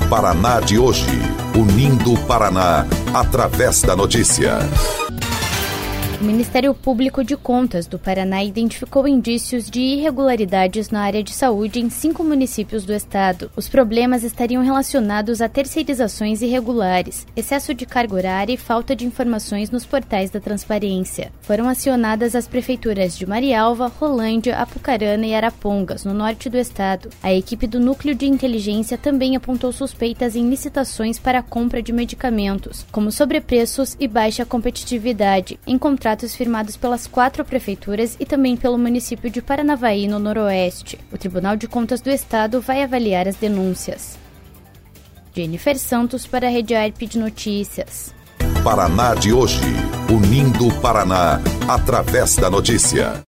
Paraná de hoje, unindo o Paraná através da notícia. O Ministério Público de Contas do Paraná identificou indícios de irregularidades na área de saúde em 5 municípios do estado. Os problemas estariam relacionados a terceirizações irregulares, excesso de carga horária e falta de informações nos portais da transparência. Foram acionadas as prefeituras de Marialva, Rolândia, Apucarana e Arapongas, no norte do estado. A equipe do Núcleo de Inteligência também apontou suspeitas em licitações para a compra de medicamentos, como sobrepreços e baixa competitividade, em contratos firmados pelas 4 prefeituras e também pelo município de Paranavaí, no noroeste. O Tribunal de Contas do Estado vai avaliar as denúncias. Jennifer Santos para a Rede ARP de Notícias. Paraná de hoje, unindo o Paraná através da notícia.